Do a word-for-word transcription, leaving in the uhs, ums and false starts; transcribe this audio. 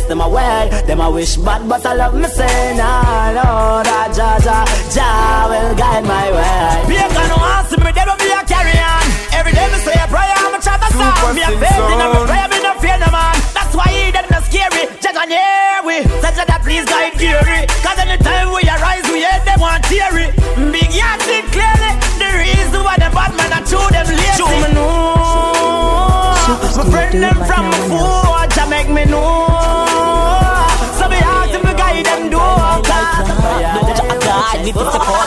them away. Them I wish bad, but I love me say nah, no, that Jah Jah Jah will guide my way. People no answer me, they will be a carry on. Every day me say a prayer, I'm a chat a song. Me a faith in every prayer, me no fear no man. That's why he dead no scary. Jah Jah near we, such that please guide Gary. Cause anytime we arise, we hear them want theory. Big yard see clearly the reason why the bad man are true them lazy. Show me know, my friend them from before, Jah make me know. So me ask him to guide them do. Jah guide me to support.